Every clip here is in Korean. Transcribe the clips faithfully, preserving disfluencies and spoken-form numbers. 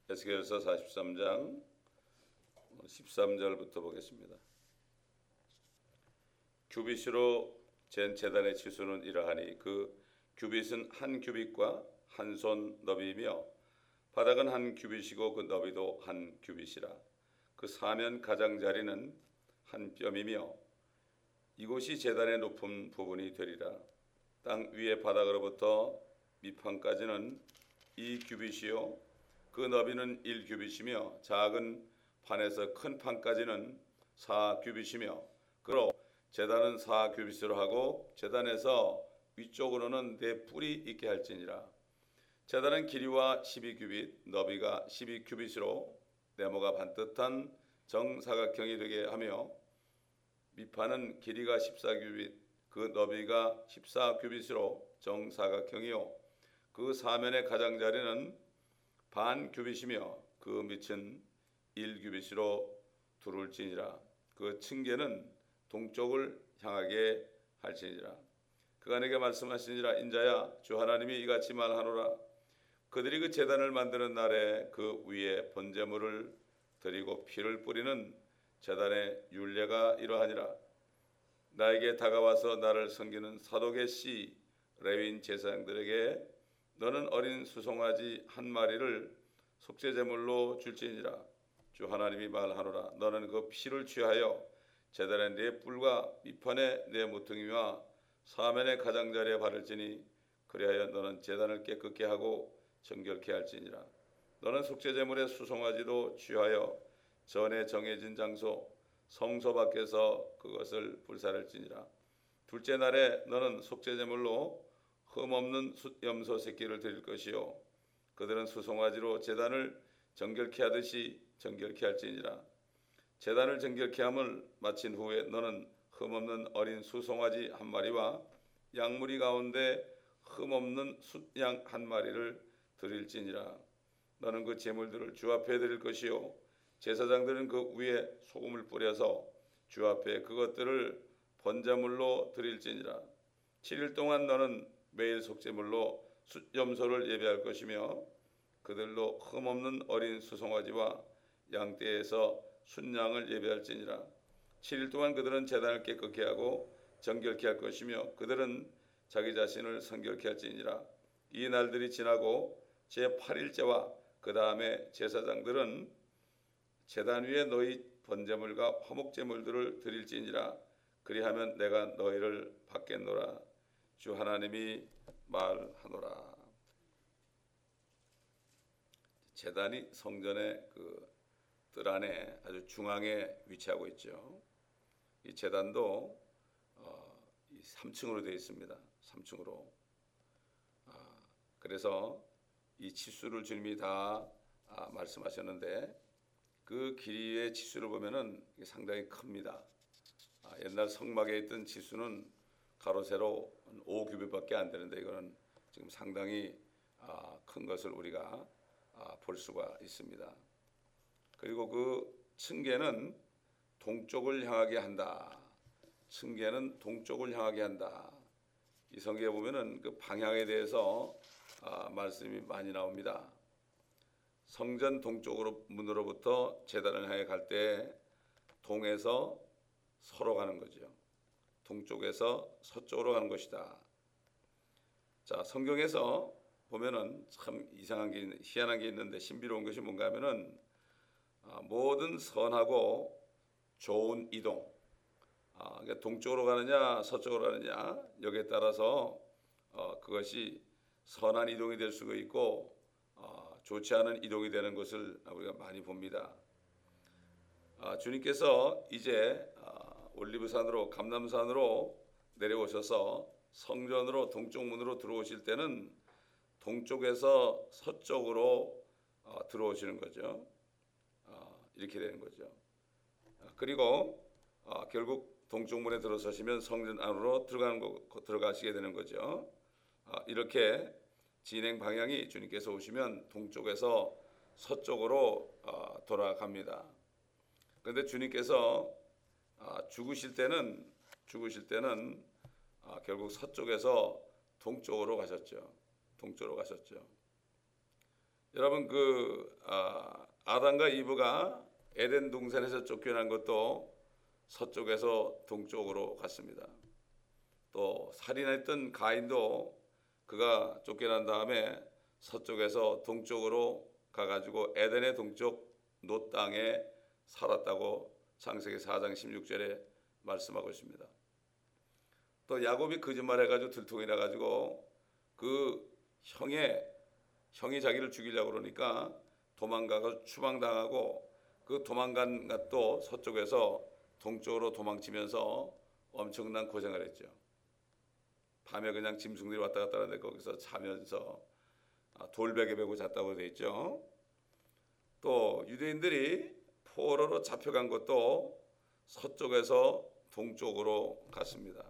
에스겔서 사십삼 장 십삼 절부터 보겠습니다. 규빗으로 잰 제단의 치수는 이러하니 그 규빗은 한 규빗과 한 손 너비이며 바닥은 한 규빗이고 그 너비도 한 규빗이라. 그 사면 가장자리는 한 뼘이며 이곳이 제단의 높은 부분이 되리라. 땅 위의 바닥으로부터 밑판까지는 이 규빗이요 그 너비는 일 규빗이며 작은 판에서 큰 판까지는 사 규빗이며 그로 제단은 사 규빗으로 하고 제단에서 위쪽으로는 네 뿔이 있게 할지니라. 제단은 길이와 십이 규빗 너비가 십이 규빗으로 네모가 반듯한 정사각형이 되게 하며 밑판은 길이가 십사 규빗 그 너비가 십사 규빗으로 정사각형이요 그 사면의 가장자리는 반 규빗이며 그 밑은 일 규빗으로 두를지니라. 그 층계는 동쪽을 향하게 할지니라. 그가 내게 말씀하시니라. 인자야 주 하나님이 이같이 말하노라. 그들이 그 제단을 만드는 날에 그 위에 번제물을 드리고 피를 뿌리는 제단의 율례가 이러하니라. 나에게 다가와서 나를 섬기는 사독의 씨 레위인 제사장들에게 너는 어린 수송아지 한 마리를 속죄제물로 줄지니라. 주 하나님이 말하노라. 너는 그 피를 취하여 제단의 네 뿔과 밑판의 네 모퉁이와 사면의 가장자리에 바를지니 그리하여 너는 제단을 깨끗게 하고 정결케 할지니라. 너는 속죄제물의 수송아지도 취하여 전에 정해진 장소 성소 밖에서 그것을 불살할지니라. 둘째 날에 너는 속죄제물로 흠없는 숫염소 새끼를 드릴 것이요 그들은 수송아지로 제단을 정결케 하듯이 정결케 할지니라. 제단을 정결케 함을 마친 후에 너는 흠없는 어린 수송아지 한 마리와 양무리 가운데 흠없는 숫양 한 마리를 드릴지니라. 너는 그 제물들을 주 앞에 드릴 것이요 제사장들은 그 위에 소금을 뿌려서 주 앞에 그것들을 번제물로 드릴지니라. 칠 일 동안 너는 매일 속죄물로 숫염소를 예배할 것이며 그들로 흠없는 어린 수송아지와 양떼에서 순양을 예배할지니라. 칠 일 동안 그들은 제단을 깨끗게 하고 정결케 할 것이며 그들은 자기 자신을 성결케 할지니라. 이 날들이 지나고 제팔 일째와 그 다음에 제사장들은 제단 위에 너희 번제물과 화목제물들을 드릴지니라. 그리하면 내가 너희를 받겠노라. 주 하나님이 말하노라. 제단이 성전의 그 뜰 안에 아주 중앙에 위치하고 있죠. 이 제단도 어, 이 삼 층으로 되어 있습니다. 삼 층으로. 아, 그래서 이 치수를 주님이 다 아, 말씀하셨는데 그 길이의 치수를 보면은 상당히 큽니다. 아, 옛날 성막에 있던 치수는 가로 세로 오 규빗밖에 안 되는데 이거는 지금 상당히 아, 큰 것을 우리가 아, 볼 수가 있습니다. 그리고 그 층계는 동쪽을 향하게 한다. 층계는 동쪽을 향하게 한다. 이 성경에 보면은 그 방향에 대해서 아, 말씀이 많이 나옵니다. 성전 동쪽으로 문으로부터 제단을 향해 갈 때 동에서 서로 가는 거죠. 동쪽에서 서쪽으로 가는 것이다. 자, 성경에서 보면은 참 이상한 게 희한한 게 있는데 신비로운 것이 뭔가 하면은 아, 모든 선하고 좋은 이동, 아, 그러니까 동쪽으로 가느냐 서쪽으로 가느냐 여기에 따라서 어, 그것이 선한 이동이 될 수가 있고 어, 좋지 않은 이동이 되는 것을 우리가 많이 봅니다. 아, 주님께서 이제 아, 올리브산으로 감람산으로 내려오셔서 성전으로 동쪽 문으로 들어오실 때는 동쪽에서 서쪽으로 어, 들어오시는 거죠. 어, 이렇게 되는 거죠. 아, 그리고 어, 결국 동쪽 문에 들어서시면 성전 안으로 들어가는 거, 들어가시게 되는 거죠. 아, 이렇게 진행 방향이 주님께서 오시면 동쪽에서 서쪽으로 어, 돌아갑니다. 그런데 주님께서 아, 죽으실 때는 죽으실 때는 아, 결국 서쪽에서 동쪽으로 가셨죠. 동쪽으로 가셨죠. 여러분 그 아, 아담과 이브가 에덴 동산에서 쫓겨난 것도 서쪽에서 동쪽으로 갔습니다. 또 살인했던 가인도 그가 쫓겨난 다음에 서쪽에서 동쪽으로 가가지고 에덴의 동쪽 노 땅에 살았다고 창세기 사 장 십육 절에 말씀하고 있습니다. 또 야곱이 거짓말해가지고 들통이 나가지고 그 형의 형이 자기를 죽이려고 그러니까 도망가서 추방당하고 그 도망간 것도 서쪽에서 동쪽으로 도망치면서 엄청난 고생을 했죠. 밤에 그냥 짐승들이 왔다 갔다 하는데 거기서 자면서 돌베개 베고 잤다고 되어 있죠. 또 유대인들이 포로로 잡혀간 것도 서쪽에서 동쪽으로 갔습니다.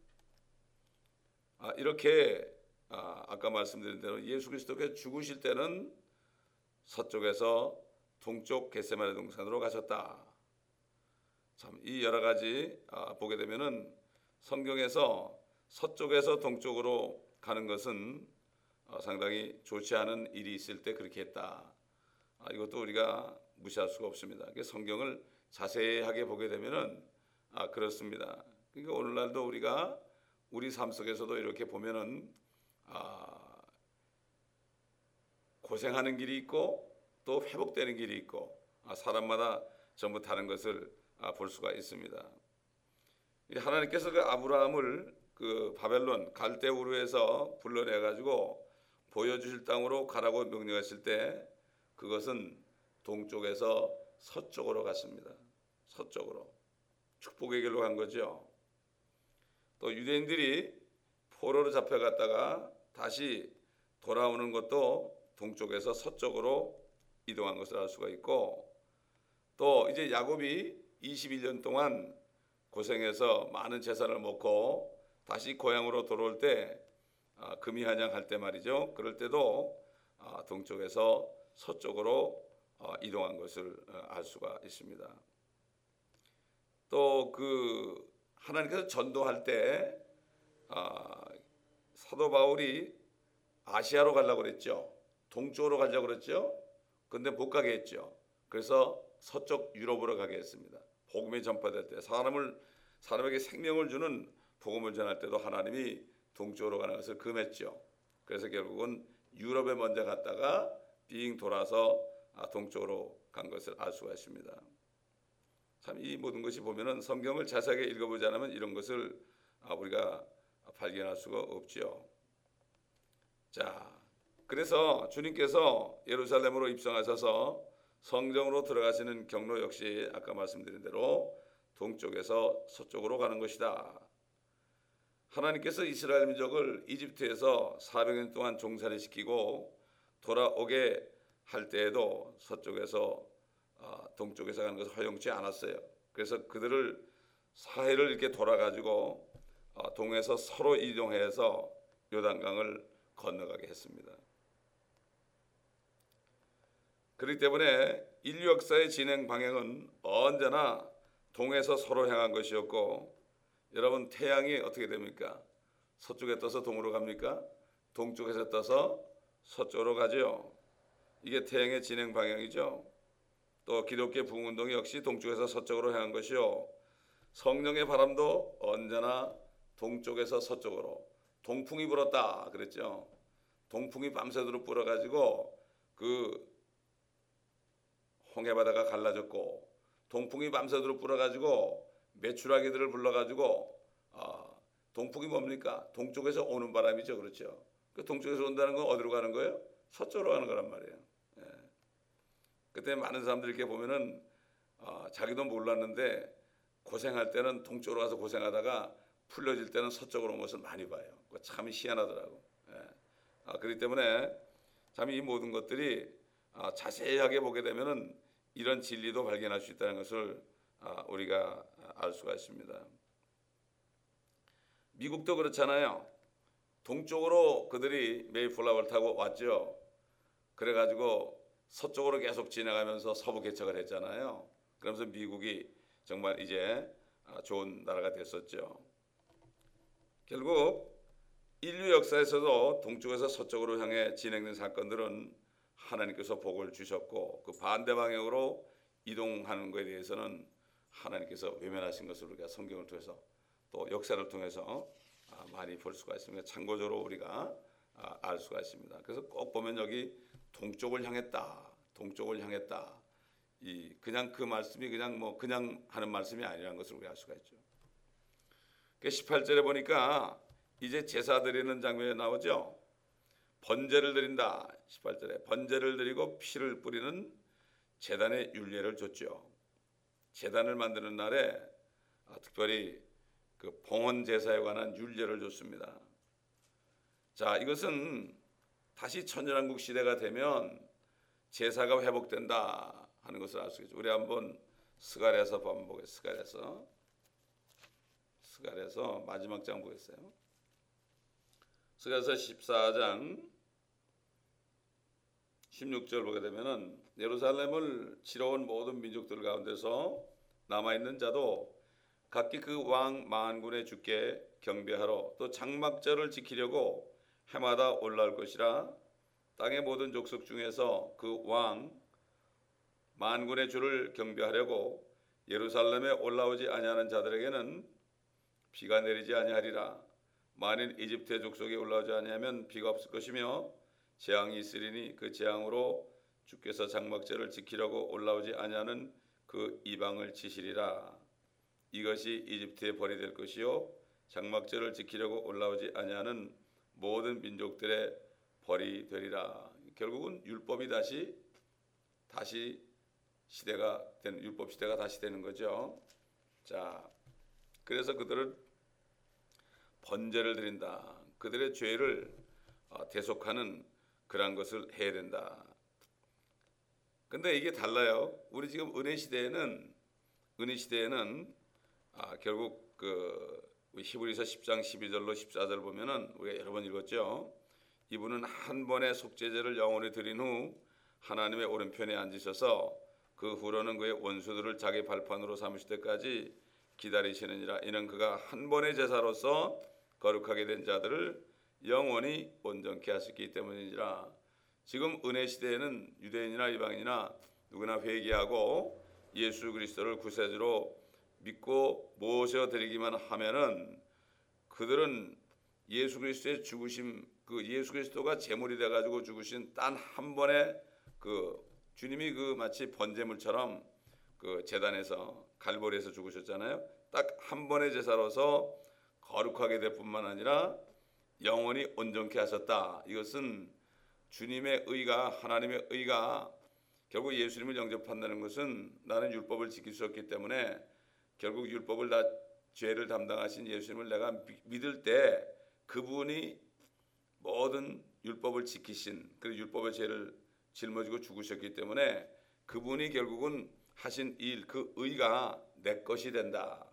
아, 이렇게 아, 아까 말씀드린 대로 예수 그리스도께서 죽으실 때는 서쪽에서 동쪽 겟세마네 동산으로 가셨다. 참 이 여러 가지 아, 보게 되면은 성경에서 서쪽에서 동쪽으로 가는 것은 어, 상당히 좋지 않은 일이 있을 때 그렇게 했다. 아, 이것도 우리가 무시할 수가 없습니다. 성경을 자세하게 보게 되면은 아, 그렇습니다. 그러니까 오늘날도 우리가 우리 삶 속에서도 이렇게 보면은 아, 고생하는 길이 있고 또 회복되는 길이 있고 아, 사람마다 전부 다른 것을 아, 볼 수가 있습니다. 하나님께서 그 아브라함을 그 바벨론 갈대 우르에서 불러내 가지고 보여주실 땅으로 가라고 명령하실 때 그것은 동쪽에서 서쪽으로 갔습니다. 서쪽으로 축복의 길로 간 거죠. 또 유대인들이 포로로 잡혀갔다가 다시 돌아오는 것도 동쪽에서 서쪽으로 이동한 것을 알 수가 있고 또 이제 야곱이 이십일 년 동안 고생해서 많은 재산을 먹고 다시 고향으로 돌아올 때 아, 금이 한양할 때 말이죠. 그럴 때도 아, 동쪽에서 서쪽으로 어, 이동한 것을 어, 알 수가 있습니다. 또 그 하나님께서 전도할 때 아, 사도 바울이 아시아로 가려고 그랬죠. 동쪽으로 가려고 그랬죠. 근데 못 가게 했죠. 그래서 서쪽 유럽으로 가게 했습니다. 복음이 전파될 때 사람을 사람에게 생명을 주는 복음을 전할 때도 하나님이 동쪽으로 가는 것을 금했죠. 그래서 결국은 유럽에 먼저 갔다가 빙 돌아서 동쪽으로 간 것을 알 수가 있습니다. 참 이 모든 것이 보면은 성경을 자세하게 읽어보지 않으면 이런 것을 우리가 발견할 수가 없지요. 자, 그래서 주님께서 예루살렘으로 입성하셔서 성정으로 들어가시는 경로 역시 아까 말씀드린 대로 동쪽에서 서쪽으로 가는 것이다. 하나님께서 이스라엘 민족을 이집트에서 사백 년 동안 종살이 시키고 돌아오게 할 때에도 서쪽에서 동쪽에서 가는 것을 허용치 않았어요. 그래서 그들을 사해를 이렇게 돌아가지고 동에서 서로 이동해서 요단강을 건너가게 했습니다. 그렇기 때문에 인류 역사의 진행 방향은 언제나 동에서 서로 향한 것이었고 여러분 태양이 어떻게 됩니까? 서쪽에 떠서 동으로 갑니까? 동쪽에서 떠서 서쪽으로 가죠. 이게 태양의 진행 방향이죠. 또 기독교 부흥운동이 역시 동쪽에서 서쪽으로 향한 것이요. 성령의 바람도 언제나 동쪽에서 서쪽으로 동풍이 불었다 그랬죠. 동풍이 밤새도록 불어가지고 그 홍해바다가 갈라졌고 동풍이 밤새도록 불어가지고 메추라기들을 불러가지고 아, 동풍이 뭡니까? 동쪽에서 오는 바람이죠. 그렇죠. 그 동쪽에서 온다는 건 어디로 가는 거예요? 서쪽으로 가는 거란 말이에요. 예. 그때 많은 사람들이 이렇게 보면은 아, 자기도 몰랐는데 고생할 때는 동쪽으로 가서 고생하다가 풀려질 때는 서쪽으로 온 것을 많이 봐요. 참 희한하더라고. 예. 아, 그렇기 때문에 참 이 모든 것들이 아, 자세하게 보게 되면은 이런 진리도 발견할 수 있다는 것을 아, 우리가 알 수가 있습니다. 미국도 그렇잖아요. 동쪽으로 그들이 메이플라워를 타고 왔죠. 그래가지고 서쪽으로 계속 지나가면서 서부 개척을 했잖아요. 그러면서 미국이 정말 이제 좋은 나라가 됐었죠. 결국 인류 역사에서도 동쪽에서 서쪽으로 향해 진행된 사건들은 하나님께서 복을 주셨고 그 반대 방향으로 이동하는 것에 대해서는 하나님께서 외면하신 것을 우리가 성경을 통해서 또 역사를 통해서 많이 볼 수가 있습니다. 참고적으로 우리가 알 수가 있습니다. 그래서 꼭 보면 여기 동쪽을 향했다, 동쪽을 향했다. 이 그냥 그 말씀이 그냥 뭐 그냥 하는 말씀이 아니라는 것을 우리가 알 수가 있죠. 십팔 절에 보니까 이제 제사 드리는 장면이 나오죠. 번제를 드린다. 십팔 절에 번제를 드리고 피를 뿌리는 제단의 율례를 줬죠. 제단을 만드는 날에 특별히 그 봉헌 제사에 관한 율례를 줬습니다. 자, 이것은 다시 천년왕국 시대가 되면 제사가 회복된다 하는 것을 알 수 있죠. 우리 한번 스가랴서 한번 보겠습니다. 스가랴서 스가랴서 마지막 장 보겠어요. 스가랴서 십사 장 십육 절 보게 되면은 예루살렘을 치러온 모든 민족들 가운데서 남아있는 자도 각기 그 왕 만군의 주께 경배하러 또 장막절을 지키려고 해마다 올라올 것이라. 땅의 모든 족속 중에서 그 왕 만군의 주를 경배하려고 예루살렘에 올라오지 아니하는 자들에게는 비가 내리지 아니하리라. 만일 이집트의 족속에 올라오지 아니하면 비가 없을 것이며 재앙이 있으리니 그 재앙으로 주께서 장막절을 지키려고 올라오지 아니하는 그 이방을 치시리라. 이것이 이집트의 벌이 될 것이요 장막절을 지키려고 올라오지 아니하는 모든 민족들의 벌이 되리라. 결국은 율법이 다시 다시 시대가 되는 율법 시대가 다시 되는 거죠. 자, 그래서 그들은 번제를 드린다. 그들의 죄를 대속하는 그런 것을 해야 된다. 근데 이게 달라요. 우리 지금 은혜 시대에는 은혜 시대에는 아, 결국 그 히브리서 십 장 십이 절로 십사 절 보면은 우리가 여러 번 읽었죠. 이분은 한 번의 속죄제를 영원히 드린 후 하나님의 오른편에 앉으셔서 그 후로는 그의 원수들을 자기 발판으로 삼으실 때까지 기다리시느니라. 이는 그가 한 번의 제사로서 거룩하게 된 자들을 영원히 온전케 하셨기 때문이니라. 지금 은혜 시대에는 유대인이나 이방인이나 누구나 회개하고 예수 그리스도를 구세주로 믿고 모셔드리기만 하면은 그들은 예수 그리스도의 죽으심, 그 예수 그리스도가 제물이 돼 가지고 죽으신 단 한 번의 그 주님이 그 마치 번제물처럼 그 제단에서 갈보리에서 죽으셨잖아요. 딱 한 번의 제사로서 거룩하게 될 뿐만 아니라 영원히 온전케 하셨다. 이것은 주님의 의가, 하나님의 의가 결국 예수님을 영접한다는 것은 나는 율법을 지킬 수 없기 때문에 결국 율법을 다 죄를 담당하신 예수님을 내가 믿을 때 그분이 모든 율법을 지키신 그리고 율법의 죄를 짊어지고 죽으셨기 때문에 그분이 결국은 하신 일, 그 의가 내 것이 된다.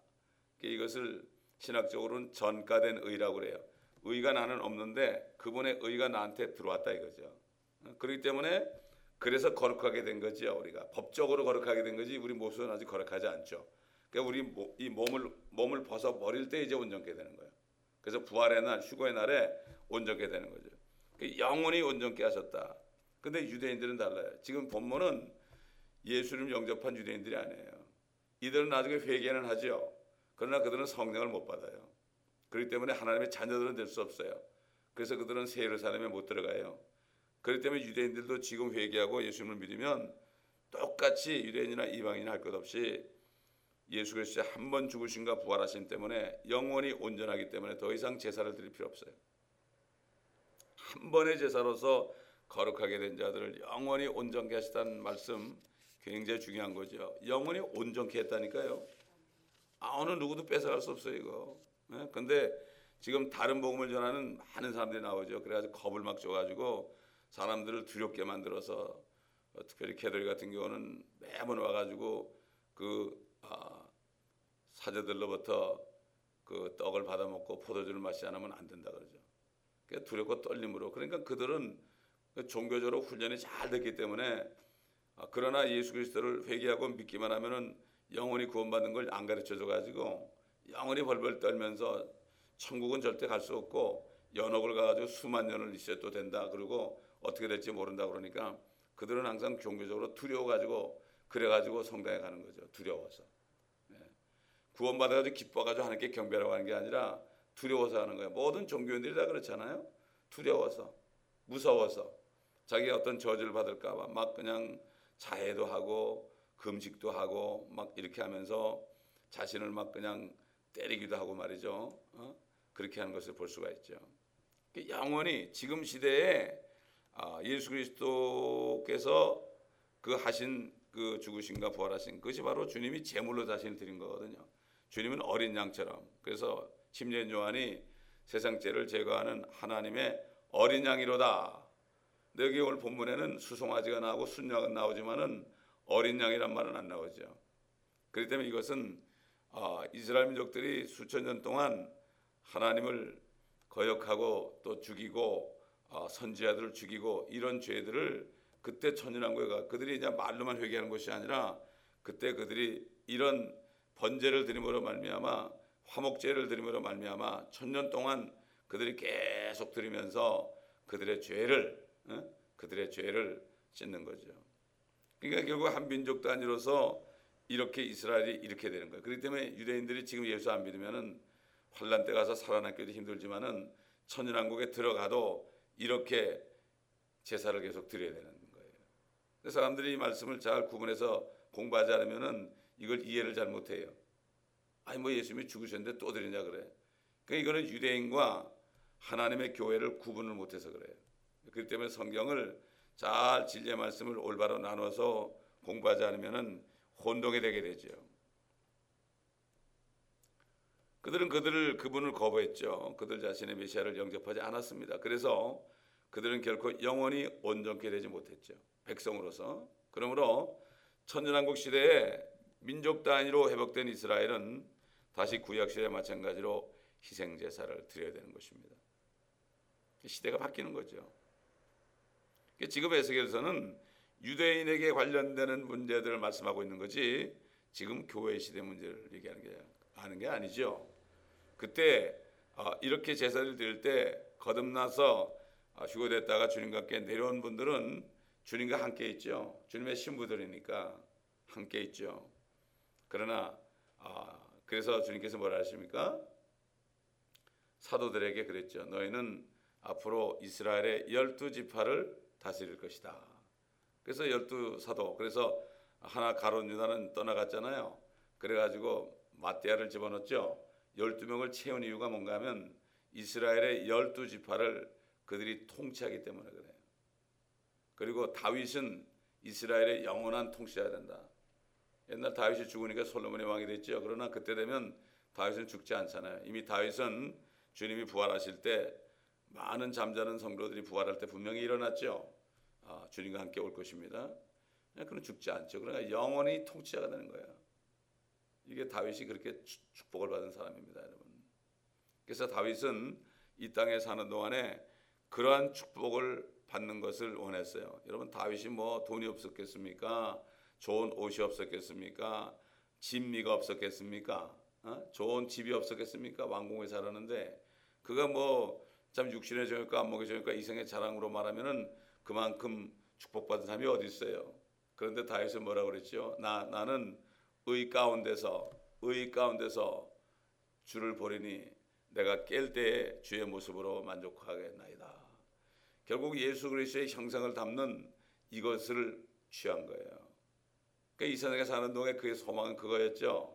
이것을 신학적으로는 전가된 의라고 그래요. 의가 나는 없는데 그분의 의가 나한테 들어왔다 이거죠. 그렇기 때문에 그래서 거룩하게 된 거죠. 우리가 법적으로 거룩하게 된 거지 우리 모습은 아직 거룩하지 않죠. 그러니까 우리 이 몸을 몸을 벗어 버릴 때 이제 온전케 되는 거예요. 그래서 부활의 날, 휴거의 날에 온전케 되는 거죠. 영원히 온전케 하셨다. 근데 유대인들은 달라요. 지금 본문은 예수님 영접한 유대인들이 아니에요. 이들은 나중에 회개는 하죠. 그러나 그들은 성령을 못 받아요. 그렇기 때문에 하나님의 자녀들은 될 수 없어요. 그래서 그들은 새 예루살렘에 못 들어가요. 그렇기 때문에 유대인들도 지금 회개하고 예수님을 믿으면 똑같이 유대인이나 이방인이나 할 것 없이 예수 그리스도의 한 번 죽으심과 부활하심 때문에 영원히 온전하기 때문에 더 이상 제사를 드릴 필요 없어요. 한 번의 제사로서 거룩하게 된 자들을 영원히 온전케 하시다는 말씀 굉장히 중요한 거죠. 영원히 온전케 했다니까요. 아, 어느 누구도 뺏어갈 수 없어요 이거. 네? 근데 지금 다른 복음을 전하는 많은 사람들이 나오죠. 그래가지고 겁을 막 줘가지고 사람들을 두렵게 만들어서 어, 특별히 캐톨릭 같은 경우는 매번 와가지고 그 아, 사제들로부터 그 떡을 받아먹고 포도주를 마시지 않으면 안 된다 그러죠. 그러니까 두렵고 떨림으로. 그러니까 그들은 종교적으로 훈련이 잘 됐기 때문에 아, 그러나 예수 그리스도를 회개하고 믿기만 하면은 영원히 구원받는 걸 안 가르쳐줘 가지고 영원히 벌벌 떨면서 천국은 절대 갈 수 없고 연옥을 가가지고 수만 년을 있어도 된다. 그리고 어떻게 될지 모른다 그러니까 그들은 항상 종교적으로 두려워가지고 그래가지고 성당에 가는 거죠. 두려워서. 예. 구원받아가지고 기뻐가지고 하나님께 경배하라고 하는 게 아니라 두려워서 하는 거예요. 모든 종교인들이 다 그렇잖아요. 두려워서, 무서워서, 자기가 어떤 저주를 받을까봐 막 그냥 자해도 하고 금식도 하고 막 이렇게 하면서 자신을 막 그냥 때리기도 하고 말이죠. 어? 그렇게 하는 것을 볼 수가 있죠. 영원히 지금 시대에 예수 그리스도께서 그 하신 그 죽으심과 부활하신 그것이 바로 주님이 제물로 자신을 드린 거거든요. 주님은 어린 양처럼. 그래서 침례 요한이 세상 죄를 제거하는 하나님의 어린 양이로다. 여기 오늘 본문에는 수송아지가 나오고 순양은 나오지만은 어린 양이란 말은 안 나오죠. 그렇기 때문에 이것은 아, 이스라엘 민족들이 수천 년 동안 하나님을 거역하고 또 죽이고 아, 선지자들을 죽이고 이런 죄들을 그때 천연왕국에 그들이 그냥 말로만 회개하는 것이 아니라 그때 그들이 이런 번제를 드림으로 말미암아 화목제를 드림으로 말미암아 천년 동안 그들이 계속 드리면서 그들의 죄를 어? 그들의 죄를 씻는 거죠. 그러니까 결국 한 민족 단위로서 이렇게 이스라엘이 이렇게 되는 거예요. 그렇기 때문에 유대인들이 지금 예수 안 믿으면은 환란 때 가서 살아남기도 힘들지만은 천연왕국에 들어가도 이렇게 제사를 계속 드려야 되는 거예요. 그래서 사람들이 이 말씀을 잘 구분해서 공부하지 않으면은 이걸 이해를 잘 못해요. 아니 뭐 예수님이 죽으셨는데 또 드리냐 그래. 그러니까 이거는 유대인과 하나님의 교회를 구분을 못해서 그래요. 그렇기 때문에 성경을 잘 진리의 말씀을 올바로 나눠서 공부하지 않으면은 혼동이 되게 되죠. 그들은 그들을 그분을 거부했죠. 그들 자신의 메시아를 영접하지 않았습니다. 그래서 그들은 결코 영원히 온전케 되지 못했죠. 백성으로서. 그러므로 천년왕국 시대에 민족 단위로 회복된 이스라엘은 다시 구약 시대에 마찬가지로 희생 제사를 드려야 되는 것입니다. 시대가 바뀌는 거죠. 지금 에스겔서는 유대인에게 관련되는 문제들을 말씀하고 있는 거지 지금 교회 시대 문제를 얘기하는 게 하는 게 아니죠. 그때 이렇게 제사를 드릴 때 거듭나서 휴거됐다가 주님과 함께 내려온 분들은 주님과 함께 있죠. 주님의 신부들이니까 함께 있죠. 그러나 그래서 주님께서 뭐라 하십니까? 사도들에게 그랬죠. 너희는 앞으로 이스라엘의 열두 지파를 다스릴 것이다. 그래서 열두 사도, 그래서 하나 가룟 유다는 떠나갔잖아요. 그래가지고 마띠아를 집어넣었죠. 열두 명을 채운 이유가 뭔가 하면 이스라엘의 열두 지파를 그들이 통치하기 때문에 그래요. 그리고 다윗은 이스라엘의 영원한 통치해야 된다. 옛날 다윗이 죽으니까 솔로몬이 왕이 됐죠. 그러나 그때 되면 다윗은 죽지 않잖아요. 이미 다윗은 주님이 부활하실 때 많은 잠자는 성도들이 부활할 때 분명히 일어났죠. 아, 주님과 함께 올 것입니다. 그는 죽지 않죠. 그러니까 영원히 통치자가 되는 거예요. 이게 다윗이 그렇게 축복을 받은 사람입니다, 여러분. 그래서 다윗은 이 땅에 사는 동안에 그러한 축복을 받는 것을 원했어요. 여러분 다윗이 뭐 돈이 없었겠습니까? 좋은 옷이 없었겠습니까? 진미가 없었겠습니까? 어? 좋은 집이 없었겠습니까? 왕궁에 살았는데 그가 뭐 참 육신의 정욕과 안목의 정욕과 이생의 자랑으로 말하면은 그만큼 축복받은 사람이 어디 있어요? 그런데 다윗은 뭐라고 그랬죠? 나 나는 의 가운데서 의 가운데서 주를 보리니 내가 깰 때에 주의 모습으로 만족하겠나이다. 결국 예수 그리스도의 형상을 담는 이것을 취한 거예요. 그러니까 이 세상에 사는 동안 그의 소망은 그거였죠.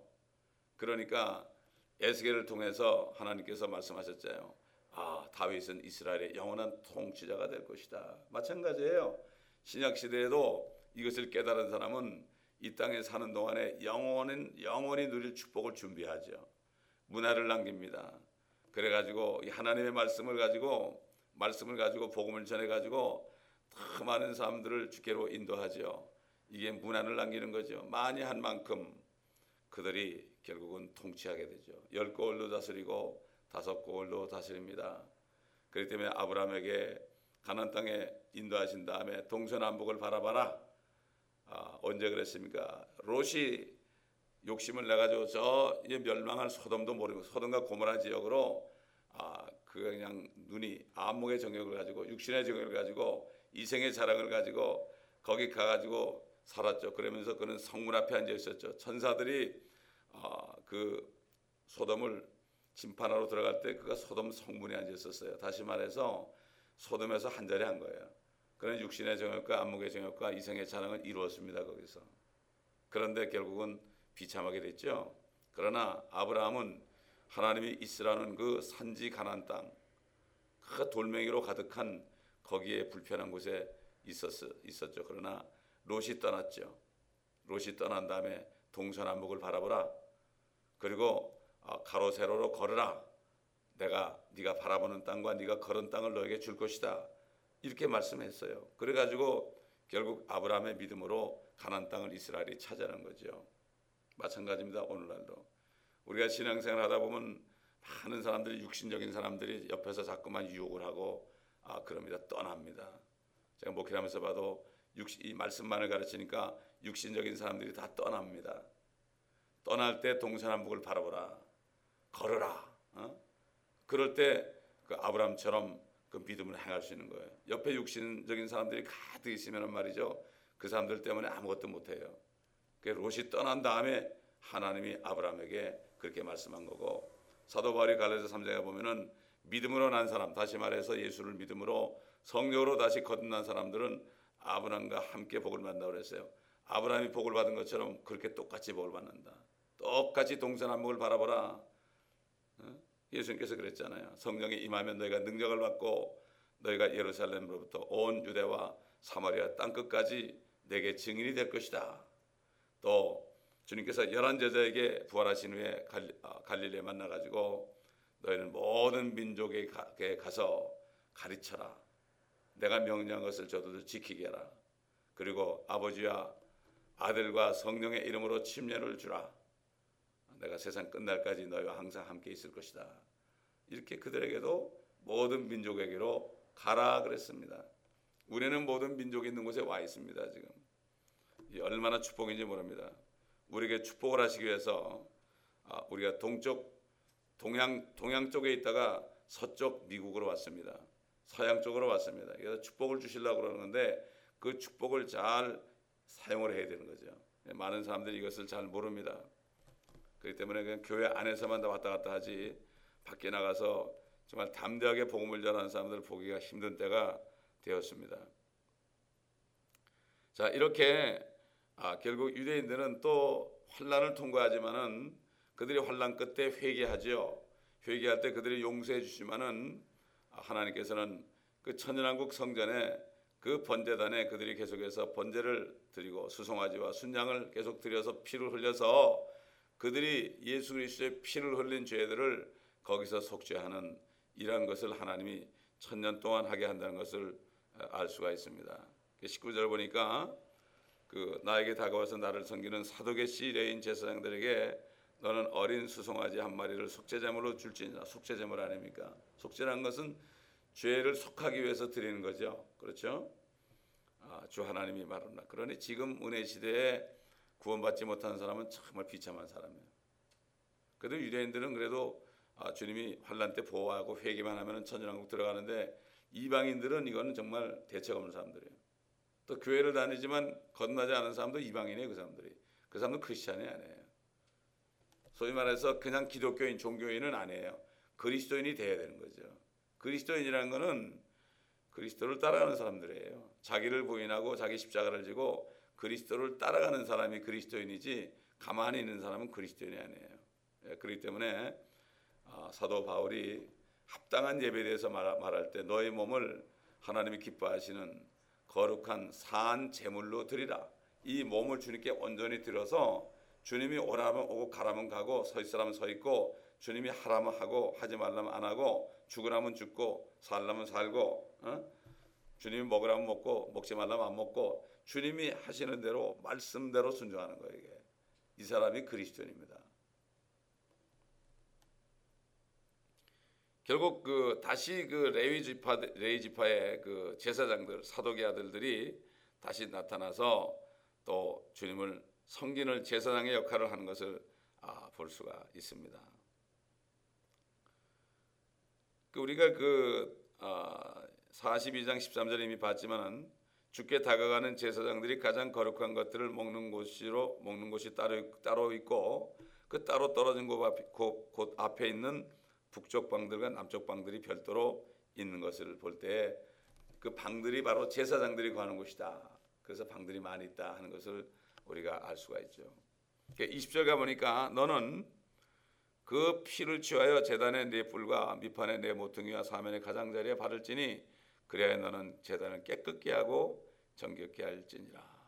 그러니까 에스겔을 통해서 하나님께서 말씀하셨잖아요. 아, 다윗은 이스라엘의 영원한 통치자가 될 것이다. 마찬가지예요. 신약 시대에도 이것을 깨달은 사람은 이 땅에 사는 동안에 영원히 영원히 누릴 축복을 준비하죠. 문화를 남깁니다. 그래가지고 이 하나님의 말씀을 가지고 말씀을 가지고 복음을 전해가지고 더 많은 사람들을 주께로 인도하죠. 이게 문안을 남기는 거죠. 많이 한 만큼 그들이 결국은 통치하게 되죠. 열 고을로 다스리고 다섯 고을로 다스립니다. 그렇기 때문에 아브라함에게 가나안 땅에 인도하신 다음에 동서남북을 바라봐라. 아, 언제 그랬습니까? 롯이 욕심을 내가지고 저 멸망할 소돔도 모르고 소돔과 고모라 지역으로 아, 그 그냥 눈이 안목의 정욕을 가지고 육신의 정욕을 가지고 이생의 자랑을 가지고 거기 가가지고 살았죠. 그러면서 그는 성문 앞에 앉아 있었죠. 천사들이 어, 그 소돔을 심판하러 들어갈 때 그가 소돔 성문에 앉아 있었어요. 다시 말해서 소돔에서 한 자리 한 거예요. 그런 육신의 정욕과 안목의 정욕과 이성의 자랑을 이루었습니다. 거기서. 그런데 결국은 비참하게 됐죠. 그러나 아브라함은 하나님이 있으라는 그 산지 가나안 땅, 그 돌멩이로 가득한 거기에 불편한 곳에 있었, 있었죠. 그러나 롯이 떠났죠. 롯이 떠난 다음에 동서남북을 바라보라. 그리고 가로 세로로 걸으라. 내가 네가 바라보는 땅과 네가 걸은 땅을 너에게 줄 것이다. 이렇게 말씀했어요. 그래가지고 결국 아브라함의 믿음으로 가나안 땅을 이스라엘이 차지하는 거죠. 마찬가지입니다. 오늘날도 우리가 신앙생활 하다 보면 많은 사람들이, 육신적인 사람들이 옆에서 자꾸만 유혹을 하고 아 그럽니다. 떠납니다. 제가 목회하면서 봐도 육신, 이 말씀만을 가르치니까 육신적인 사람들이 다 떠납니다. 떠날 때 동서남북을 바라보라. 걸어라. 어? 그럴 때 그 아브라함처럼 그 믿음을 행할 수 있는 거예요. 옆에 육신적인 사람들이 가득 있으면 말이죠. 그 사람들 때문에 아무것도 못해요. 그 롯이 떠난 다음에 하나님이 아브라함에게 그렇게 말씀한 거고, 사도 바울이 갈라디아 삼 장에 보면은 믿음으로 난 사람, 다시 말해서 예수를 믿음으로 성령으로 다시 거듭난 사람들은 아브라함과 함께 복을 받는다고 그랬어요. 아브라함이 복을 받은 것처럼 그렇게 똑같이 복을 받는다. 똑같이 동서남북을 바라보라. 예수님께서 그랬잖아요. 성령이 임하면 너희가 능력을 받고 너희가 예루살렘으로부터 온 유대와 사마리아 땅끝까지 내게 증인이 될 것이다. 또 주님께서 열한 제자에게 부활하신 후에 갈릴리에 만나가지고 너희는 모든 민족에게 가서 가르쳐라. 내가 명령한 것을 저들도 지키게 하라. 그리고 아버지와 아들과 성령의 이름으로 침례를 주라. 내가 세상 끝날까지 너희와 항상 함께 있을 것이다. 이렇게 그들에게도 모든 민족에게로 가라 그랬습니다. 우리는 모든 민족이 있는 곳에 와 있습니다. 지금 얼마나 축복인지 모릅니다. 우리에게 축복을 하시기 위해서 우리가 동쪽 동양 동양 쪽에 있다가 서쪽 미국으로 왔습니다. 서양 쪽으로 왔습니다. 그래서 축복을 주시려고 그러는데 그 축복을 잘 사용을 해야 되는 거죠. 많은 사람들이 이것을 잘 모릅니다. 그렇기 때문에 그냥 교회 안에서만 다 왔다 갔다 하지 밖에 나가서 정말 담대하게 복음을 전하는 사람들을 보기가 힘든 때가 되었습니다. 자, 이렇게 아, 결국 유대인들은 또 환난을 통과하지만은 그들이 환난 끝에 회개하죠. 회개할 때 그들이 용서해 주시면은 하나님께서는 그 천연왕국 성전에 그 번제단에 그들이 계속해서 번제를 드리고 수송아지와 순양을 계속 드려서 피를 흘려서 그들이 예수 그리스도의 피를 흘린 죄들을 거기서 속죄하는 이러한 것을 하나님이 천년 동안 하게 한다는 것을 알 수가 있습니다. 십구 절 보니까 그 나에게 다가와서 나를 섬기는 사도계시 레인 제사장들에게 너는 어린 수송아지 한 마리를 속죄제물로 줄지니라. 속죄제물 아닙니까? 속죄라는 것은 죄를 속하기 위해서 드리는 거죠. 그렇죠? 아, 주 하나님이 말합니다. 그러니 지금 은혜 시대에 구원받지 못하는 사람은 정말 비참한 사람이에요. 그래도 유대인들은 그래도 아, 주님이 환난 때 보호하고 회개만 하면 천년왕국 들어가는데 이방인들은 이거는 정말 대책 없는 사람들이에요. 또 교회를 다니지만 거듭나지 않은 사람도 이방인이에요. 그 사람들이. 그 사람도 크리스찬이 아니에요. 소위 말해서 그냥 기독교인, 종교인은 아니에요. 그리스도인이 돼야 되는 거죠. 그리스도인이라는 거는 그리스도를 따라가는 사람들이에요. 자기를 부인하고 자기 십자가를 지고 그리스도를 따라가는 사람이 그리스도인이지 가만히 있는 사람은 그리스도인이 아니에요. 그렇기 때문에 사도 바울이 합당한 예배에 대해서 말할 때 너의 몸을 하나님이 기뻐하시는 거룩한 산 제물로 드리라. 이 몸을 주님께 온전히 드려서 주님이 오라면 오고 가라면 가고 서 있으라면 서 있고 주님이 하라면 하고 하지 말라면 안 하고 죽으라면 죽고 살라면 살고 어? 주님이 먹으라면 먹고 먹지 말라면 안 먹고 주님이 하시는 대로 말씀대로 순종하는 거예요. 이게. 이 사람이 그리스도인입니다. 결국 그 다시 그 레위 지파 레위 지파의 그 제사장들 사도계 아들들이 다시 나타나서 또 주님을 섬기는 제사장의 역할을 하는 것을 아, 볼 수가 있습니다. 그 우리가 그 아, 사십이 장 십삼 절에 이미 봤지만은 주께 다가가는 제사장들이 가장 거룩한 것들을 먹는 곳으로 먹는 곳이 따로 따로 있고 그 따로 떨어진 곳, 앞, 곳, 곳 앞에 있는 북쪽 방들과 남쪽 방들이 별도로 있는 것을 볼 때 그 방들이 바로 제사장들이 거하는 곳이다. 그래서 방들이 많이 있다 하는 것을 우리가 알 수가 있죠. 이십 절 가보니까 너는 그 피를 취하여 제단의 네 뿔과 밑판의 네 모퉁이와 사면의 가장자리에 바를지니 그래야 너는 제단을 깨끗게 하고 정결케 할지니라.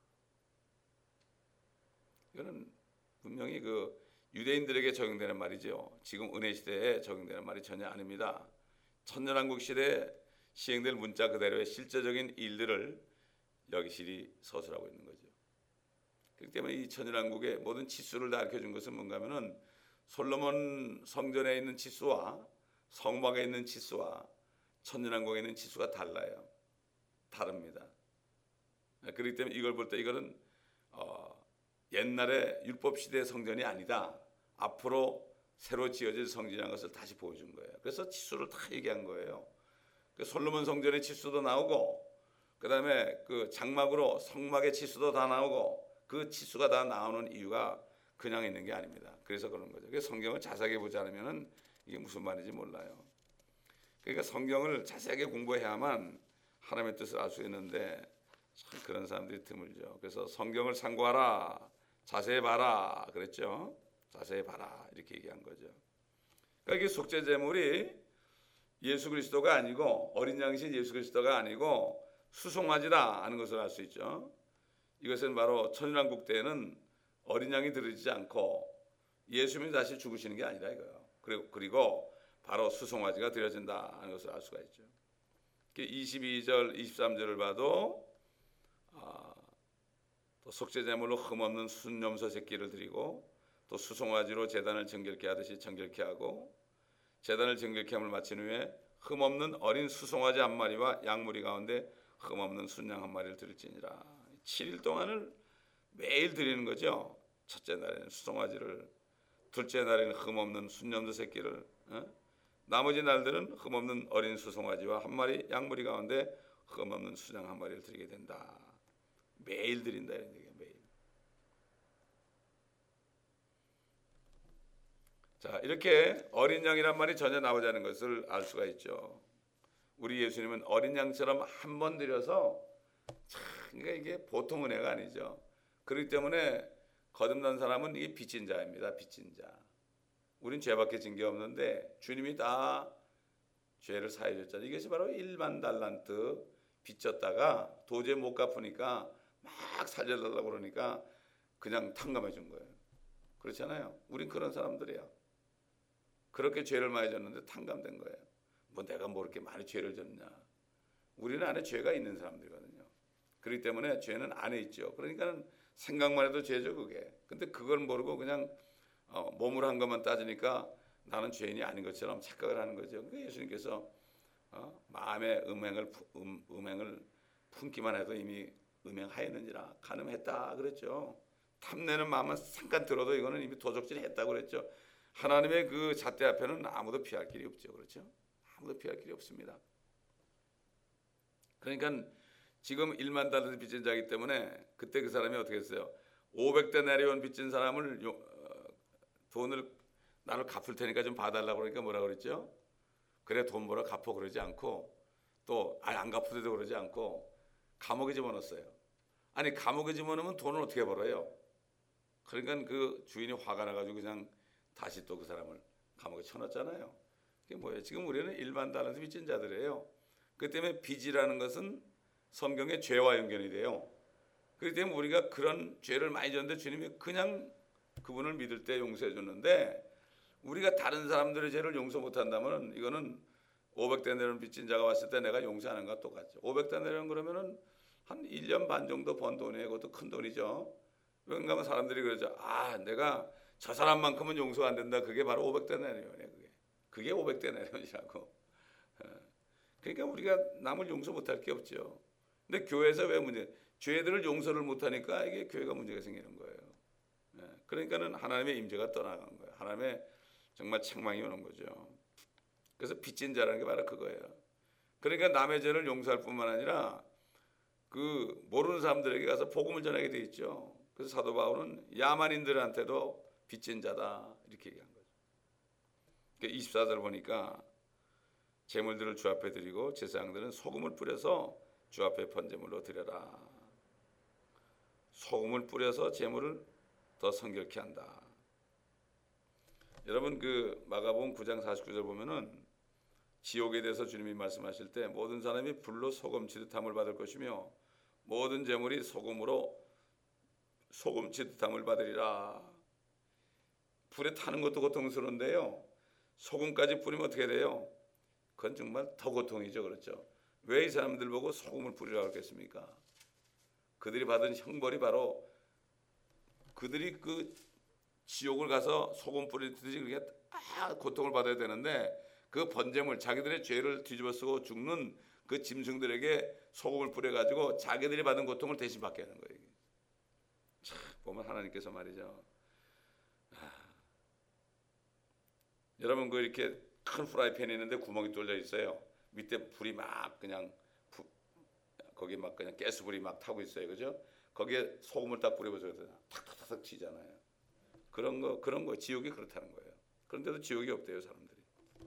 이거는 분명히 그 유대인들에게 적용되는 말이죠. 지금 은혜 시대에 적용되는 말이 전혀 아닙니다. 천년왕국 시대에 시행될 문자 그대로의 실제적인 일들을 여기 실이 서술하고 있는 거죠. 그렇기 때문에 이 천년왕국의 모든 치수를 다 알려준 것은 뭔가 하면은 솔로몬 성전에 있는 치수와 성막에 있는 치수와 천년왕국에 있는 치수가 달라요. 다릅니다. 그렇기 때문에 이걸 볼 때 이거는 어, 옛날에 율법 시대의 성전이 아니다. 앞으로 새로 지어질 성전이라는 것을 다시 보여준 거예요. 그래서 치수를 다 얘기한 거예요. 그 솔로몬 성전의 치수도 나오고 그 다음에 그 장막으로 성막의 치수도 다 나오고 그 치수가 다 나오는 이유가 그냥 있는 게 아닙니다. 그래서 그런 거죠. 그래서 성경을 자세하게 보지 않으면 이게 무슨 말인지 몰라요. 그러니까 성경을 자세하게 공부해야만 하나님의 뜻을 알 수 있는데 참 그런 사람들이 드물죠. 그래서 성경을 참고하라, 자세히 봐라 그랬죠. 자세히 봐라 이렇게 얘기한 거죠. 그러니까 이게 속죄 제물이 예수 그리스도가 아니고 어린 양이신 예수 그리스도가 아니고 수송아지다 하는 것을 알 수 있죠. 이것은 바로 천년왕국 때에는 어린 양이 들어지지 않고 예수님이 다시 죽으시는 게 아니라 이거예요. 그리고 그리고 바로 수송아지가 드려진다 하는 것을 알 수가 있죠. 이십이 절, 이십삼 절을 봐도 아, 또 속죄 제물로 흠없는 순염소 새끼를 드리고 또 수송아지로 제단을 정결케 하듯이 정결케 하고 제단을 정결케 함을 마친 후에 흠없는 어린 수송아지 한 마리와 양무리 가운데 흠없는 순양 한 마리를 드릴지니라. 칠 일 동안을 매일 드리는 거죠. 첫째 날에는 수송아지를, 둘째 날에는 흠없는 순염소 새끼를, 어? 나머지 날들은 흠없는 어린 수송아지와 한 마리 양무리 가운데 흠없는 순양 한 마리를 드리게 된다. 매일 드린다 이런 얘기예요. 매일. 자, 이렇게 어린 양이란 말이 전혀 나오지 않은 것을 알 수가 있죠. 우리 예수님은 어린 양처럼 한 번 드려서 참, 그러니까 이게 보통 은혜가 아니죠. 그렇기 때문에 거듭난 사람은 이게 빚진 자입니다. 빚진 자. 우린 죄밖에 진 게 없는데 주님이 다 죄를 사해 줬잖아요. 이것이 바로 일만 달란트 빚졌다가 도저히 못 갚으니까 막 살려달라고 그러니까 그냥 탕감해 준 거예요. 그렇잖아요. 우린 그런 사람들이야. 그렇게 죄를 많이 졌는데 탕감된 거예요. 뭐 내가 뭐 이렇게 많이 죄를 졌냐. 우리는 안에 죄가 있는 사람들이거든요. 그렇기 때문에 죄는 안에 있죠. 그러니까 생각만 해도 죄죠 그게. 근데 그걸 모르고 그냥 어, 몸으로 한 것만 따지니까 나는 죄인이 아닌 것처럼 착각을 하는 거죠. 그러니까 예수님께서 어, 마음의 음행을 음, 음행을 품기만 해도 이미 음행하였느니라 간음했다 그랬죠. 탐내는 마음만 잠깐 들어도 이거는 이미 도적질 했다고 그랬죠. 하나님의 그 잣대 앞에는 아무도 피할 길이 없죠. 그렇죠? 아무도 피할 길이 없습니다. 그러니까 지금 일만 달러 빚진 자이기 때문에 그때 그 사람이 어떻게 했어요? 오백 대 내려온 빚진 사람을 요, 어, 돈을 나를 갚을 테니까 좀 봐달라고 그러니까 뭐라 그랬죠? 그래 돈 벌어 갚어 그러지 않고 또 안 갚으려도 그러지 않고 감옥에 집어넣었어요. 아니 감옥에 집어넣으면 돈을 어떻게 벌어요? 그러니까 그 주인이 화가 나가지고 그냥 다시 또 그 사람을 감옥에 쳐넣었잖아요. 그게 뭐예요? 지금 우리는 일반 달란트 빚진 자들이에요. 그 때문에 빚이라는 것은 성경의 죄와 연결이 돼요. 그렇기 때문에 우리가 그런 죄를 많이 졌는데 주님이 그냥 그분을 믿을 때 용서해 줬는데 우리가 다른 사람들의 죄를 용서 못한다면 이거는 오백 대 내려온 빚진 자가 왔을 때 내가 용서하는 것과 똑같죠. 오백 대 내려온 그러면은 한 일 년 반 정도 번 돈이에요. 그것도 큰 돈이죠. 그런가 하면 사람들이 그러죠. 아 내가 저 사람만큼은 용서 안 된다. 그게 바로 오백 대 내려온이에요. 그게. 그게 오백 대 내려온이라고. 그러니까 우리가 남을 용서 못할 게 없죠. 근데 교회에서 왜 문제? 죄들을 용서를 못하니까 이게 교회가 문제가 생기는 거예요. 그러니까는 하나님의 임재가 떠나간 거예요. 하나님의 정말 책망이 오는 거죠. 그래서 빚진 자라는 게 바로 그거예요. 그러니까 남의 죄를 용서할 뿐만 아니라 그 모르는 사람들에게 가서 복음을 전하게 돼 있죠. 그래서 사도 바울은 야만인들한테도 빚진 자다 이렇게 얘기한 거죠. 그러니까 이십사 절 보니까 제물들을 주 앞에 드리고 제사장들은 소금을 뿌려서 주 앞에 번제물로 드려라. 소금을 뿌려서 제물을 더 성결케 한다. 여러분 그 마가복음 구 장 사십구 절 보면은 지옥에 대해서 주님이 말씀하실 때 모든 사람이 불로 소금 치듯함을 받을 것이며 모든 제물이 소금으로 소금 치듯함을 받으리라. 불에 타는 것도 고통스러운데요. 소금까지 뿌리면 어떻게 돼요? 그건 정말 더 고통이죠. 그렇죠? 왜 이 사람들 보고 소금을 뿌리라고 했겠습니까? 그들이 받은 형벌이 바로 그들이 그 지옥을 가서 소금 뿌리듯이 그렇게 아, 고통을 받아야 되는데 그 번제물 자기들의 죄를 뒤집어쓰고 죽는 그 짐승들에게 소금을 뿌려가지고 자기들이 받은 고통을 대신 받게 하는 거예요. 참 보면 하나님께서 말이죠. 아, 여러분 그 이렇게 큰 프라이팬이 있는데 구멍이 뚫려 있어요. 밑에 불이 막 그냥 부, 거기 막 그냥 가스불이 막 타고 있어요. 그죠? 거기에 소금을 딱 뿌려보세요. 탁탁탁 튀잖아요. 그런 거 그런 거 지옥이 그렇다는 거예요. 그런데도 지옥이 없대요, 사람들이.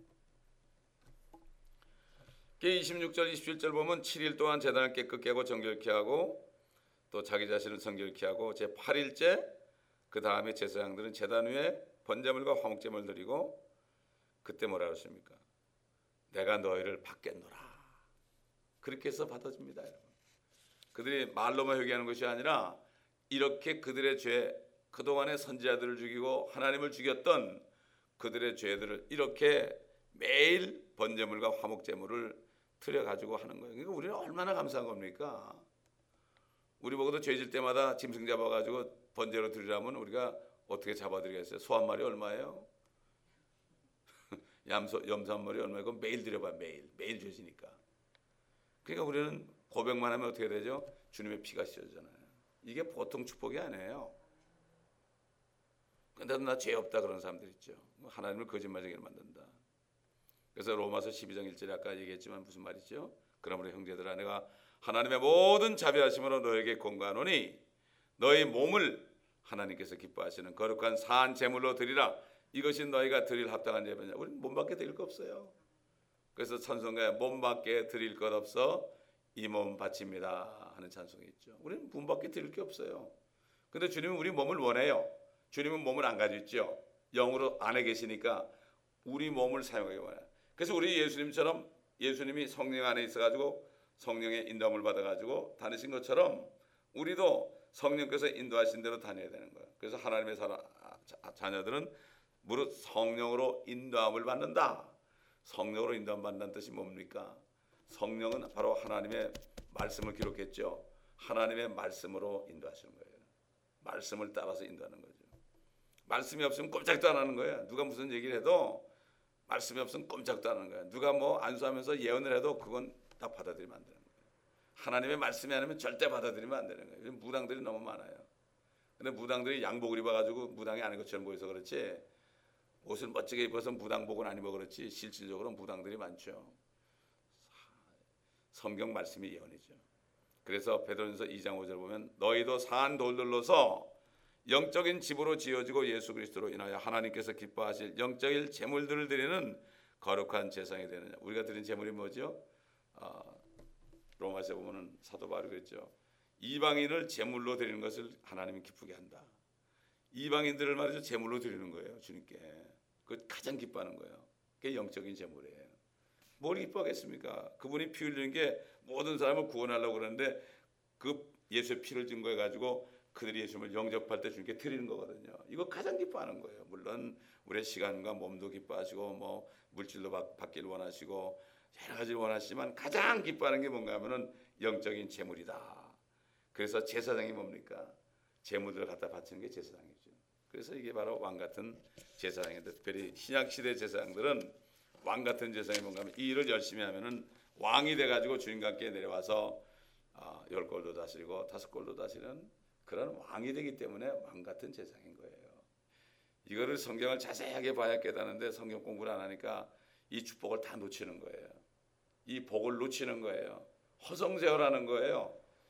이십육 절 이십칠 절 보면 칠 일 동안 제단을 깨끗게 하고 정결케 하고 또 자기 자신을 성결케 하고 제팔 일째 그 다음에 제사장들은 제단 위에 번제물과 화목제물을 드리고 그때 뭐라 그랬습니까? 내가 너희를 받겠노라. 그렇게 해서 받아줍니다, 여러분. 그들이 말로만 회개하는 것이 아니라 이렇게 그들의 죄, 그동안의 선지자들을 죽이고 하나님을 죽였던 그들의 죄들을 이렇게 매일 번제물과 화목제물을 드려가지고 하는 거예요. 그러니까 우리는 얼마나 감사한 겁니까? 우리 보고도 죄질 때마다 짐승 잡아가지고 번제로 드리라면 우리가 어떻게 잡아드리겠어요? 소 한 마리 얼마예요? 염소, 염소 한 마리 얼마예요? 그럼 매일 드려봐. 매일. 매일 죄지니까. 그러니까 우리는 고백만 하면 어떻게 되죠? 주님의 피가 씻어지잖아요. 이게 보통 축복이 아니에요. 근데 나 죄 없다 그런 사람들 있죠. 하나님을 거짓말쟁이를 만든다. 그래서 로마서 십이 장 일 절에 아까 얘기했지만 무슨 말이죠? 그러므로 형제들아 내가 하나님의 모든 자비하심으로 너에게 권고하노니 너희 몸을 하나님께서 기뻐하시는 거룩한 산 제물로 드리라. 이것이 너희가 드릴 합당한 예배냐. 우리는 몸밖에 드릴 거 없어요. 그래서 찬송가에 몸밖에 드릴 것 없어 이 몸 바칩니다 하는 찬송이 있죠. 우리는 몸밖에 드릴 게 없어요. 근데 주님은 우리 몸을 원해요. 주님은 몸을 안 가지고 있죠. 영으로 안에 계시니까 우리 몸을 사용하기 원해요. 그래서 우리 예수님처럼 예수님이 성령 안에 있어가지고 성령의 인도함을 받아가지고 다니신 것처럼 우리도 성령께서 인도하신 대로 다녀야 되는 거예요. 그래서 하나님의 사람, 자녀들은 무릇 성령으로 인도함을 받는다. 성령으로 인도함 받는다는 뜻이 뭡니까? 성령은 바로 하나님의 말씀을 기록했죠. 하나님의 말씀으로 인도하시는 거예요. 말씀을 따라서 인도하는 거죠. 말씀이 없으면 꼼짝도 안 하는 거예요. 누가 무슨 얘기를 해도 말씀이 없으면 꼼짝도 안 하는 거예요. 누가 뭐 안수하면서 예언을 해도 그건 다 받아들이면 안 되는 거예요. 하나님의 말씀이 아니면 절대 받아들이면 안 되는 거예요. 무당들이 너무 많아요. 근데 무당들이 양복을 입어가지고 무당이 아닌 것처럼 보여서 그렇지 옷을 멋지게 입어서 무당복은 아니고 그렇지 실질적으로 무당들이 많죠. 성경 말씀이 예언이죠. 그래서 베드로전서 이 장 오 절 보면 너희도 산 돌들로서 영적인 집으로 지어지고 예수 그리스도로 인하여 하나님께서 기뻐하실 영적인 제물들을 드리는 거룩한 제사장이 되느냐. 우리가 드린 제물이 뭐죠? 어, 로마서에 보면은 사도 바울이 그랬죠. 이방인을 제물로 드리는 것을 하나님이 기쁘게 한다. 이방인들을 말이죠 제물로 드리는 거예요. 주님께. 그 가장 기뻐하는 거예요. 그게 영적인 제물이에요. 뭘 기뻐하겠습니까? 그분이 피 흘리는 게 모든 사람을 구원하려고 그러는데 그 예수의 피를 증거해 가지고 그들이 예수님을 영접할 때 주님께 드리는 거거든요. 이거 가장 기뻐하는 거예요. 물론 우리의 시간과 몸도 기뻐하시고 뭐 물질도 받기를 원하시고 여러 가지를 원하시지만 가장 기뻐하는 게 뭔가 하면은 영적인 제물이다. 그래서 제사장이 뭡니까? 제물들을 갖다 바치는 게 제사장이죠. 그래서 이게 바로 왕 같은 제사장인데 특별히 신약 시대 제사장들은 왕 같은 제사장이 뭔가 하면 이 일을 열심히 하면은 왕이 돼가지고 주님과 함께 내려와서 어, 열 골도 다스리고 다섯 골도 다스리는 그런 왕이 되기 때문에 왕 같은 제사장인 거예요. 이거를 성경을 자세하게 봐야 깨닫는데 성경 공부를 안 하니까 이 축복을 다 놓치는 거예요. 이 복을 놓치는 거예요. 허송세월하는 거예요.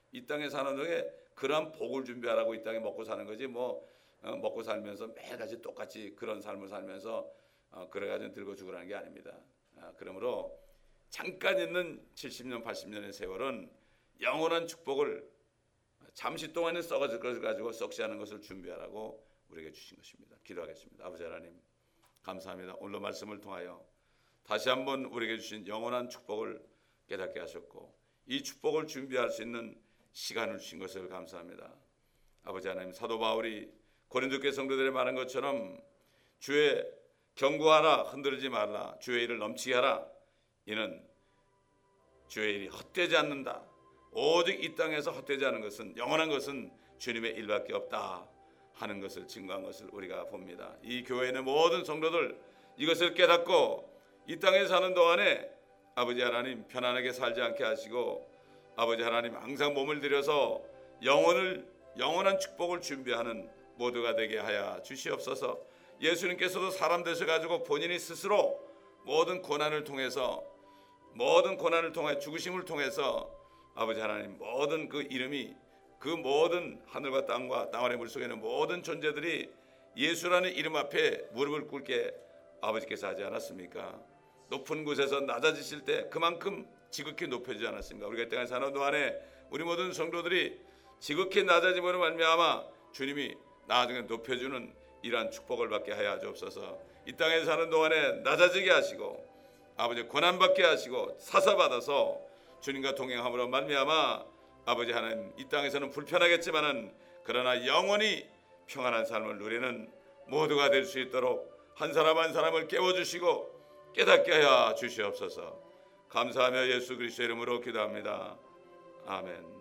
이 땅에 사는 동에 그러한 복을 준비하라고 이 땅에 먹고 사는 거지. 뭐 어, 먹고 살면서 매일같이 똑같이 그런 삶을 살면서 어, 그래가지고 늙어 죽으라는 게 아닙니다. 아, 그러므로 잠깐 있는 칠십 년 팔십 년의 세월은 영원한 축복을 잠시 동안은 썩어질 것을 가지고 썩지 않은 것을 준비하라고 우리에게 주신 것입니다. 기도하겠습니다. 아버지 하나님 감사합니다. 오늘 말씀을 통하여 다시 한번 우리에게 주신 영원한 축복을 깨닫게 하셨고 이 축복을 준비할 수 있는 시간을 주신 것을 감사합니다. 아버지 하나님, 사도 바울이 고린도 교회 성도들의 말한 것처럼 주의 경고하라, 흔들지 말라, 주의 일을 넘치게 하라. 이는 주의 일이 헛되지 않는다. 오직 이 땅에서 헛되지 않은 것은, 영원한 것은 주님의 일밖에 없다 하는 것을 증거한 것을 우리가 봅니다. 이 교회의 모든 성도들 이것을 깨닫고 이 땅에 사는 동안에 아버지 하나님 편안하게 살지 않게 하시고 아버지 하나님 항상 몸을 들여서 영혼을 영원한 축복을 준비하는 모두가 되게 하여 주시옵소서. 예수님께서도 사람 되셔가지고 본인이 스스로 모든 고난을 통해서 모든 고난을 통해 죽으심을 통해서 아버지 하나님 모든 그 이름이 그 모든 하늘과 땅과 땅 아래 물속에 있는 모든 존재들이 예수라는 이름 앞에 무릎을 꿇게 아버지께서 하지 않았습니까? 높은 곳에서 낮아지실 때 그만큼 지극히 높여지지 않았습니까? 우리가 이 땅에 사는 동안에 우리 모든 성도들이 지극히 낮아짐으로 말미암아 주님이 나중에 높여주는 이러한 축복을 받게 하여 주옵소서. 이 땅에 사는 동안에 낮아지게 하시고 아버지 고난받게 하시고 사사받아서 주님과 동행함으로 말미암아 아버지 하나님 이 땅에서는 불편하겠지만은 그러나 영원히 평안한 삶을 누리는 모두가 될 수 있도록 한 사람 한 사람을 깨워주시고 깨닫게 하여 주시옵소서. 감사하며 예수 그리스도의 이름으로 기도합니다. 아멘.